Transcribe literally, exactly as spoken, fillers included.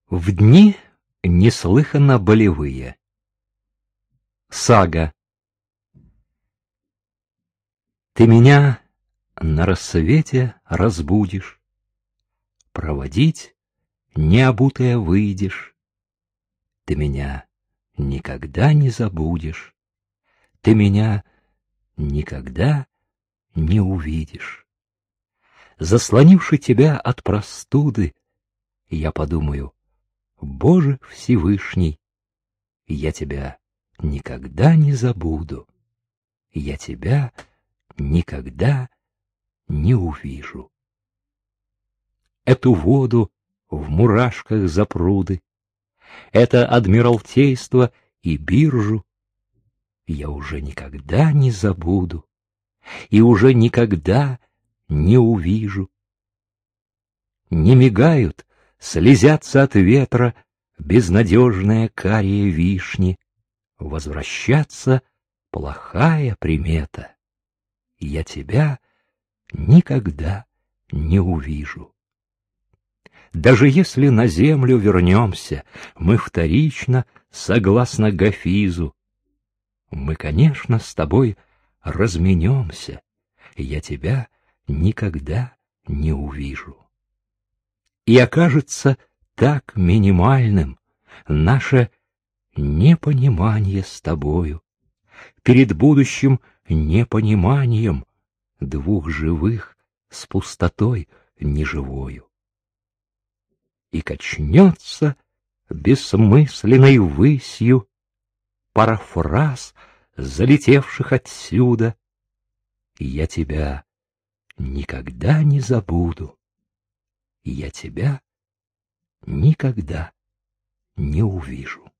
В дни неслыханно болевые. Сага. Ты меня на рассвете разбудишь, проводить необутая выйдешь. Ты меня никогда не забудешь, ты меня никогда не увидишь. Заслонивши тебя от простуды, я подумаю: Боже Всевышний, я тебя никогда не забуду, я тебя никогда не увижу. Эту воду в мурашках запруды, это адмиралтейство и биржу я уже никогда не забуду и уже никогда не увижу. Не мигают, слезятся от ветра безнадежные карие вишни. Возвращаться плохая примета. Я тебя никогда не увижу. Даже если на землю вернемся, мы вторично, согласно Гафизу, мы, конечно, с тобой разменемся, я тебя никогда не увижу. И окажется так минимальным наше непонимание с тобою перед будущим непониманием двух живых с пустотой неживою. И качнется бессмысленной высью пара фраз, залетевших отсюда. Я тебя никогда не забуду, я тебя никогда не увижу.